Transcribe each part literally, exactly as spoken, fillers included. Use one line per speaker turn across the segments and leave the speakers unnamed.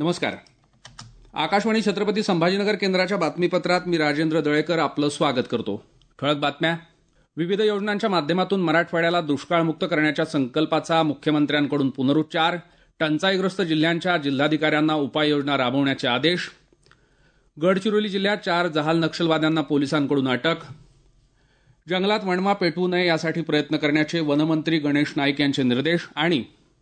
नमस्कार. आकाशवाणी छत्रपती संभाजीनगर केंद्राच्या बातमीपत्रात मी राजेंद्र दळेकर आपलं स्वागत करतो. ठळक बातम्या. विविध योजनांच्या माध्यमातून मराठवाड्याला दुष्काळमुक्त करण्याच्या संकल्पाचा मुख्यमंत्र्यांकडून पुनरुच्चार. टंचाईग्रस्त जिल्ह्यांच्या जिल्हाधिकाऱ्यांना उपाययोजना राबवण्याचे आदेश. गडचिरोली जिल्ह्यात चार जहाल नक्षलवाद्यांना पोलिसांकडून अटक. जंगलात वणवा पेटवू नये यासाठी प्रयत्न करण्याचे वनमंत्री गणेश नाईक यांचे निर्देश. आणि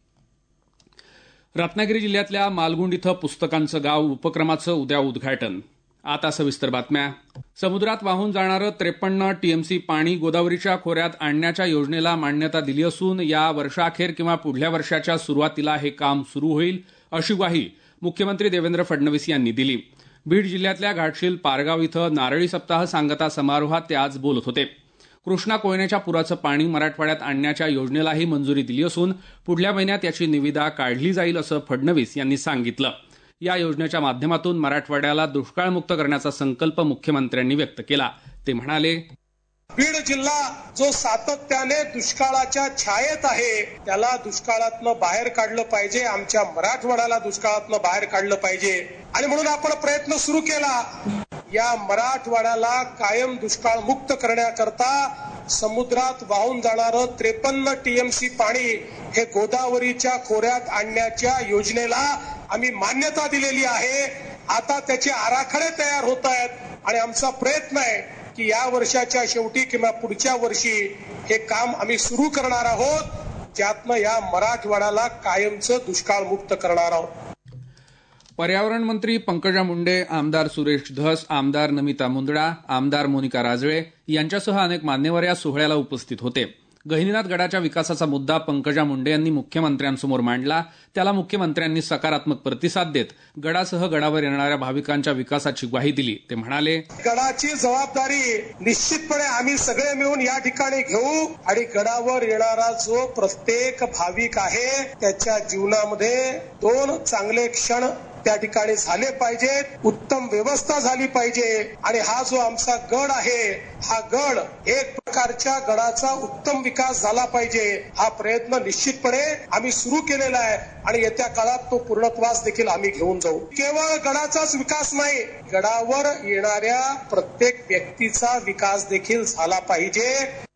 रत्नागिरी जिल्ह्यातल्या मालगुंड इथं पुस्तकांचं गाव उपक्रमाचं उद्या उद्घाटन. आता सविस्तर बातम्या. समुद्रात वाहून जाणारं त्रेपन्न टीएमसी पाणी गोदावरीच्या खोऱ्यात आणण्याच्या योजनेला मान्यता दिली असून या वर्षाअखेर किंवा पुढल्या वर्षाच्या सुरुवातीला हे काम सुरू होईल अशी ग्वाही मुख्यमंत्री देवेंद्र फडणवीस यांनी दिली. बीड जिल्ह्यातल्या घाटशील पारगाव इथं नारळी सप्ताह सांगता समारोहात ते आज बोलत होते. कृष्णा कोयनेच्या पुराचं पाणी मराठवाड्यात आणण्याच्या योजनेलाही मंजुरी दिली असून पुढल्या महिन्यात याची निविदा काढली जाईल असं फडणवीस यांनी सांगितलं. या योजनेच्या माध्यमातून मराठवाड्याला दुष्काळमुक्त करण्याचा संकल्प मुख्यमंत्र्यांनी व्यक्त केला. ते म्हणाले,
बीड जिल्हा जो सातत्याने दुष्काळाच्या छायेत आहे त्याला दुष्काळातनं बाहेर काढलं पाहिजे. आमच्या मराठवाड्याला दुष्काळातनं बाहेर काढलं पाहिजे आणि म्हणून आपण प्रयत्न सुरू केला. या मराठवाड्याला कायम दुष्काळ मुक्त करण्याकरता समुद्रात वाहून जाणारं त्रेपन्न टीएमसी पाणी हे गोदावरीच्या खोऱ्यात आणण्याच्या योजनेला आम्ही मान्यता दिलेली आहे. आता त्याचे आराखडे तयार होत आहेत आणि आमचा प्रयत्न आहे की या वर्षाच्या शेवटी किंवा पुढच्या वर्षी हे काम आम्ही सुरू करणार आहोत, ज्यातनं या मराठवाड्याला कायमचं दुष्काळ मुक्त करणार आहोत.
पर्यावरण मंत्री पंकजा मुंडे, आमदार सुरेश धस, आमदार नमिता मुंदडा, आमदार मोनिका राजळे यांच्यासह अनेक मान्यवर या सोहळ्याला उपस्थित होते. गहिनीनाथ गडाच्या विकासाचा मुद्दा पंकजा मुंडे यांनी मुख्यमंत्र्यांसमोर मांडला. त्याला मुख्यमंत्र्यांनी सकारात्मक प्रतिसाद देत गडासह गडावर येणाऱ्या भाविकांच्या विकासाची ग्वाही दिली. ते म्हणाले,
गडाची जबाबदारी निश्चितपणे आम्ही सगळे मिळून या ठिकाणी घेऊ आणि गडावर येणारा जो प्रत्येक भाविक आहे त्याच्या जीवनामध्ये दोन चांगले क्षण त्या ठिकाणी झाले पाहिजेत, उत्तम व्यवस्था झाली पाहिजे आणि हा जो आमचा गड आहे हा गड एक प्रकारच्या गडाचा उत्तम विकास झाला पाहिजे. हा प्रयत्न निश्चितपणे आम्ही सुरू केलेला आहे आणि येत्या काळात तो पूर्णत्वास देखील आम्ही घेऊन जाऊ. केवळ गडाचाच विकास नाही, गडावर येणाऱ्या प्रत्येक व्यक्तीचा विकास देखील झाला पाहिजे.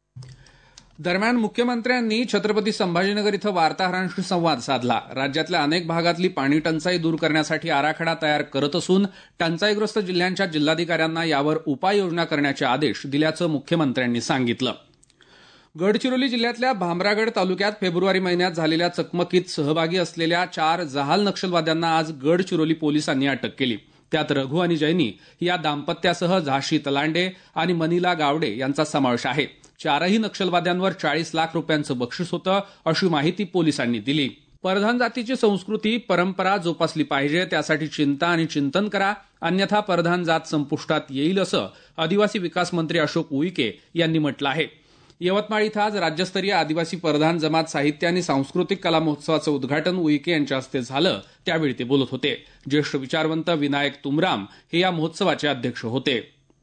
दरम्यान मुख्यमंत्र्यांनी छत्रपती संभाजीनगर इथं वार्ताहरांशी संवाद साधला. राज्यातल्या अनेक भागातली पाणी टंचाई दूर करण्यासाठी आराखडा तयार करत असून टंचाईग्रस्त जिल्ह्यांच्या जिल्हाधिकाऱ्यांना यावर उपाययोजना करण्याचे आदेश दिल्याचं मुख्यमंत्र्यांनी सांगितलं. गडचिरोली जिल्ह्यातल्या भामरागड तालुक्यात फेब्रुवारी महिन्यात झालेल्या चकमकीत सहभागी असलेल्या चार जहाल नक्षलवाद्यांना आज गडचिरोली पोलिसांनी अटक केली. त्यात रघु आणि जैनी या दाम्पत्यासह झाशी तलांडे आणि मनीला गावडे यांचा समावेश आहे. चारही नक्षलवाद्यांवर चाळीस लाख रुपयांचं बक्षीस होतं अशी माहिती पोलिसांनी दिली. परधान जातीची संस्कृती परंपरा जोपासली पाहिजे, त्यासाठी चिंता आणि चिंतन करा, अन्यथा परधान जात संपुष्टात येईल असं आदिवासी विकास मंत्री अशोक उईके यांनी म्हटलं आहे. यवतमाळ इथं आज राज्यस्तरीय आदिवासी परधान जमात साहित्य आणि सांस्कृतिक कला महोत्सवाचं उद्घाटन उईके यांच्या हस्ते झालं. त्यावेळी ते बोलत होते. ज्येष्ठ विचारवंत विनायक तुमराम हे या महोत्सवाचे अध्यक्ष होते.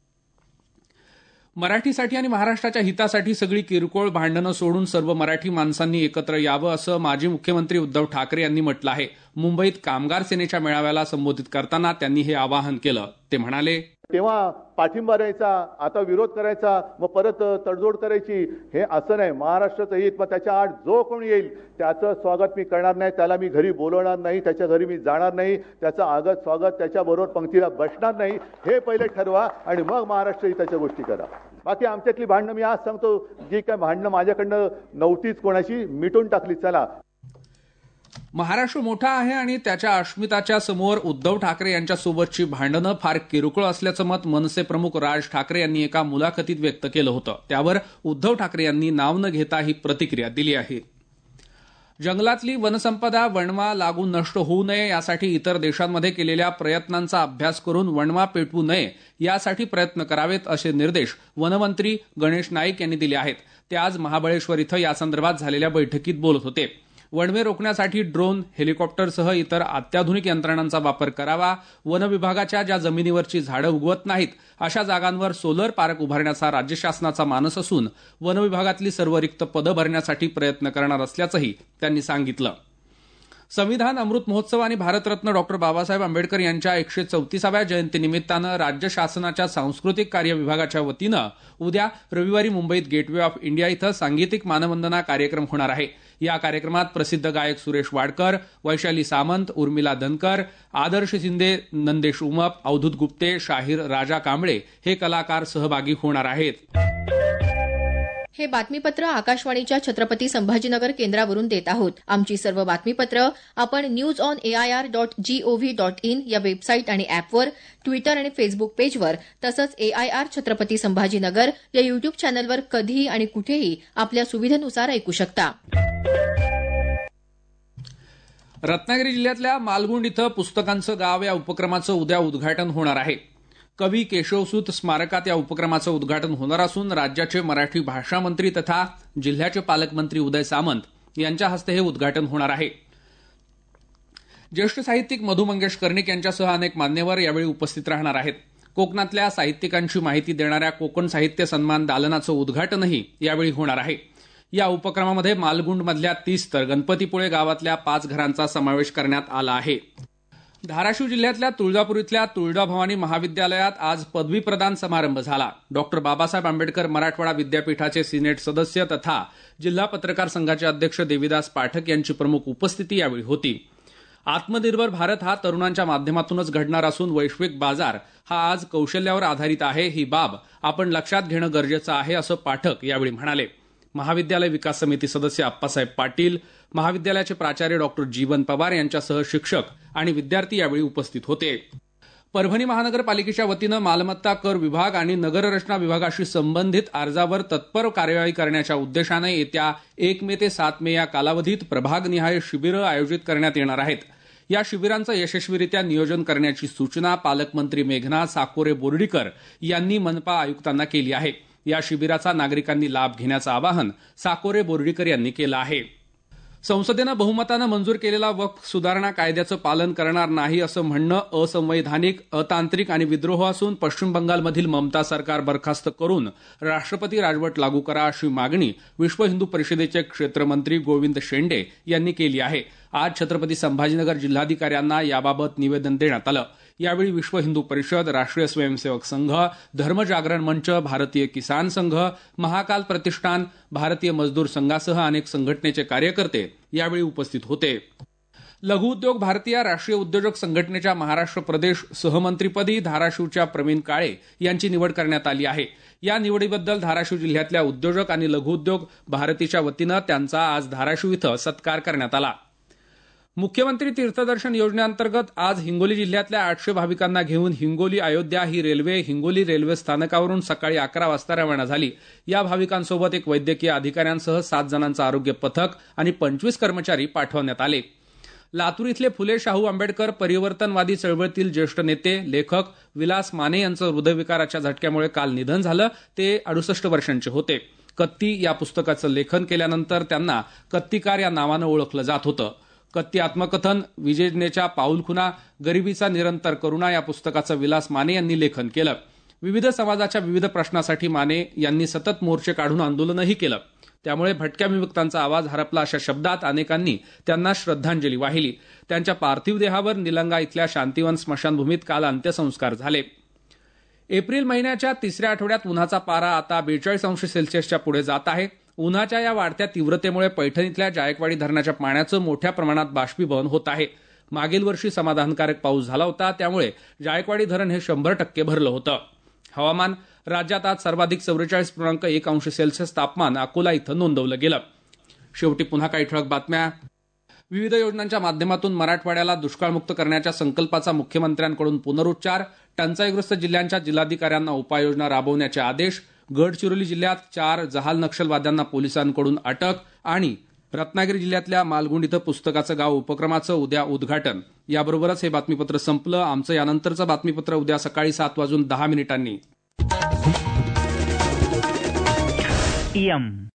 मराठीसाठी आणि महाराष्ट्राच्या हितासाठी सगळी किरकोळ भांडणं सोडून सर्व मराठी माणसांनी एकत्र यावं असं माजी मुख्यमंत्री उद्धव ठाकरे यांनी म्हटलं आहे. मुंबईत कामगार सेनेच्या मेळाव्याला संबोधित करताना त्यांनी हे आवाहन केलं. ते म्हणाले,
तेव्हा पाठिंबा द्यायचा, आता विरोध करायचा, मग परत तडजोड करायची, हे असं नाही. महाराष्ट्राचं हित, मग त्याच्या आड जो कोणी येईल त्याचं स्वागत मी करणार नाही, त्याला मी घरी बोलवणार नाही, त्याच्या घरी मी जाणार नाही, त्याचं आगत स्वागत त्याच्याबरोबर पंक्तीला बसणार नाही, हे पहिले ठरवा आणि मग महाराष्ट्र हिताच्या गोष्टी करा. बाकी आमच्यातली भांडणं मी आज सांगतो, जी काय भांडणं माझ्याकडनं नव्हतीच कोणाशी, मिटून टाकली. चला,
महाराष्ट्र मोठा आहे आणि त्याच्या अस्मिताच्या समोर उद्धव ठाकरे यांच्यासोबतची भांडणं फार किरकोळ असल्याचं मत मनसे प्रमुख राज ठाकरे यांनी एका मुलाखतीत व्यक्त केलं होतं. त्यावर उद्धव ठाकरे यांनी नाव न घेता ही प्रतिक्रिया दिली आहे. जंगलातली वनसंपदा वणवा लागून नष्ट होऊ नये यासाठी इतर देशांमध्ये केलेल्या प्रयत्नांचा अभ्यास करून वणवा पेटवू नये यासाठी प्रयत्न करावेत असे निर्देश वनमंत्री गणेश नाईक यांनी दिले आहेत. ते आज महाबळेश्वर इथं यासंदर्भात झालेल्या बैठकीत बोलत होते. वणवे रोखण्यासाठी ड्रोन, हेलिकॉप्टरसह इतर अत्याधुनिक यंत्रणांचा वापर करावा. वन विभागाच्या ज्या जमिनीवरची झाडं उगवत नाहीत अशा जागांवर सोलर पार्क उभारण्याचा राज्य शासनाचा मानस असून वन विभागातली सर्व रिक्त पदं भरण्यासाठी प्रयत्न करणार असल्याचंही त्यांनी सांगितलं. संविधान अमृत महोत्सव आणि भारतरत्न डॉक्टर बाबासाहेब आंबेडकर यांच्या एकशे चौतीसाव्या जयंतीनिमित्तानं राज्य शासनाच्या सांस्कृतिक कार्य विभागाच्या वतीनं उद्या रविवारी मुंबईत गेटवे ऑफ इंडिया इथं सांगीतिक मानवंदना कार्यक्रम होणार आहे. या कार्यक्रमात प्रसिद्ध गायक सुरेश वाडकर, वैशाली सामंत, उर्मिला धनकर, आदर्श शिंदे, नंदेश उमप, अवधूत गुप्ते, शाहीर राजा कांबळे हे कलाकार सहभागी होणार आहेत.
हे बातमीपत्र आकाशवाणीच्या छत्रपती संभाजीनगर केंद्रावरून देत आहोत. आमची सर्व बातमीपत्र आपण news on AIR dot G O V dot in या वेबसाईट आणि अॅपवर, ट्विटर आणि फेसबुक पेजवर तसंच एआयआर छत्रपती संभाजीनगर या युट्यूब चॅनलवर कधीही आणि कुठेही आपल्या सुविधेनुसार ऐकू शकता.
रत्नागिरी जिल्ह्यातल्या मालगुंड इथं पुस्तकांचं गाव या उपक्रमाचं उद्या उद्घाटन होणार आहे. कवी केशवसूत स्मारकात या उपक्रमाचं उद्घाटन होणार असून राज्याचे मराठी भाषा मंत्री तथा जिल्ह्याचे पालकमंत्री उदय सामंत यांच्या हस्ते हे उद्घाटन होणार आहे. ज्येष्ठ साहित्यिक मधु मंगेश कर्णिक यांच्यासह अनेक मान्यवर यावेळी उपस्थित राहणार आहेत. कोकणातल्या साहित्यिकांची माहिती देणाऱ्या कोकण साहित्य सन्मान दालनाचं उद्घाटनही यावेळी होणार आहे. या उपक्रमामध्ये मालगुंडमधल्या तीस तर गणपतीपुळे गावातल्या पाच घरांचा समावेश करण्यात आला आहे. धाराशिव जिल्ह्यातल्या तुळजापूर इथल्या तुळजाभवानी महाविद्यालयात आज पदवी प्रदान समारंभ झाला. डॉक्टर बाबासाहेब आंबेडकर मराठवाडा विद्यापीठाचे सिनेट सदस्य तथा जिल्हा पत्रकार संघाचे अध्यक्ष देविदास पाठक यांची प्रमुख उपस्थिती यावेळी होती. आत्मनिर्भर भारत हा तरुणांच्या माध्यमातूनच घडणार असून वैश्विक बाजार हा आज कौशल्यावर आधारित आहे, ही बाब आपण लक्षात घेणं गरजेचं आहे असं पाठक यावेळी म्हणाले. महाविद्यालय विकास समिती सदस्य आप्पासाहेब पाटील, महाविद्यालयाचे प्राचार्य डॉक्टर जीवन पवार यांच्यासह शिक्षक आणि विद्यार्थी यावेळी उपस्थित होते. परभणी महानगरपालिकेच्या वतीनं मालमत्ता कर विभाग आणि नगररचना विभागाशी संबंधित अर्जावर तत्पर कार्यवाही करण्याच्या उद्देशानं येत्या एक मे ते सात मे या कालावधीत प्रभागनिहाय शिबिरं आयोजित करण्यात येणार आहेत. या शिबिरांचं यशस्वीरित्या नियोजन करण्याची सूचना पालकमंत्री मेघना साकोरे बोर्डीकर यांनी मनपा आयुक्तांना केली आहे. या शिबिराचा नागरिकांनी लाभ घेण्याचं आवाहन साकोरे बोर्डीकर यांनी केलं आहे. संसदेनं बहुमतानं मंजूर केलेला वक्फ सुधारणा कायद्याचं पालन करणार नाही असं म्हणणं असंवैधानिक, अतांत्रिक आणि विद्रोह असून पश्चिम बंगालमधील ममता सरकार बरखास्त करून राष्ट्रपती राजवट लागू करा अशी मागणी विश्व हिंदू परिषदेचे क्षेत्रमंत्री गोविंद शेंडे यांनी केली आहे. आज छत्रपती संभाजीनगर जिल्हाधिकाऱ्यांना याबाबत निवेदन देण्यात आलं. यावेळी विश्व हिंदू परिषद, राष्ट्रीय स्वयंसेवक संघ, धर्मजागरण मंच, भारतीय किसान संघ, महाकाल प्रतिष्ठान, भारतीय मजदूर संघासह अनेक संघटनेचे कार्यकर्ते यावेळी उपस्थित होते. लघुउद्योग भारतीय राष्ट्रीय उद्योजक संघटनेच्या महाराष्ट्र प्रदेश सहमंत्रीपदी धाराशिवच्या प्रवीण काळे यांची निवड करण्यात आली आहे. या निवडीबद्दल धाराशिव जिल्ह्यातल्या उद्योजक आणि लघुउद्योग भारतीच्या वतीनं त्यांचा आज धाराशिव इथं सत्कार करण्यात आला. मुख्यमंत्री तीर्थदर्शन योजनेअंतर्गत आज हिंगोली जिल्ह्यातल्या आठशे भाविकांना घेऊन हिंगोली अयोध्या ही रेल्वे हिंगोली रेल्वे स्थानकावरून सकाळी अकरा वाजता रवाना झाली. या भाविकांसोबत एक वैद्यकीय अधिकाऱ्यांसह सात जणांचं आरोग्य पथक आणि पंचवीस कर्मचारी पाठवण्यात आले. लातूर इथले फुले शाहू आंबेडकर परिवर्तनवादी चळवळीतील ज्येष्ठ नेते लेखक विलास माने यांचं हृदयविकाराच्या झटक्यामुळे काल निधन झालं. ते अडुसष्ट वर्षांचे होते. कत्ती या पुस्तकाचं लेखन केल्यानंतर त्यांना कत्तीकार या नावानं ओळखलं जात होतं. कत्ती आत्मकथन, विजेनेच्या पाऊलखुणा, गरिबीचा निरंतर करुणा या पुस्तकाचं विलास माने यांनी लेखन केलं. विविध समाजाच्या विविध प्रश्नासाठी माने यांनी सतत मोर्चे काढून आंदोलनही केलं. त्यामुळे भटक्या विमुक्तांचा आवाज हरपला अशा शब्दात अनेकांनी त्यांना श्रद्धांजली वाहिली. त्यांच्या पार्थिव देहावर निलंगा इथल्या शांतिवन स्मशानभूमीत काल अंत्यसंस्कार झाले. एप्रिल महिन्याच्या तिसऱ्या आठवड्यात उन्हाचा पारा आता बेचाळीस अंश सेल्सिअसच्या पुढे जात आहे. उन्हाच्या या वाढत्या तीव्रतेमुळे पैठणीतल्या जायकवाडी धरणाच्या पाण्याचं मोठ्या प्रमाणात बाष्पीभवन होत आहे. मागील वर्षी समाधानकारक पाऊस झाला होता, त्यामुळे जायकवाडी धरण हे शंभर टक्के भरलं होतं. हवामान. राज्यात आज सर्वाधिक चौवेचाळीस पूर्णांक एक अंश सेल्सिअस तापमान अकोला इथं नोंदवलं गेलं. शेवटी पुन्हा काही ठळक बातम्या. विविध योजनांच्या माध्यमातून मराठवाड्याला दुष्काळमुक्त करण्याच्या संकल्पाचा मुख्यमंत्र्यांकडून पुनरुच्चार. टंचाईग्रस्त जिल्ह्यांच्या जिल्हाधिकाऱ्यांना उपाययोजना राबवण्याचे आदेश. गडचिरोली जिल्ह्यात चार जहाल नक्षलवाद्यांना पोलिसांकडून अटक. आणि रत्नागिरी जिल्ह्यातल्या मालगुंड इथं पुस्तकाचं गाव उपक्रमाचं उद्या उद्घाटन. याबरोबरच हे बातमीपत्र संपलं. आमचं यानंतरचं बातमीपत्र उद्या सकाळी सात वाजून दहा मिनिटांनी.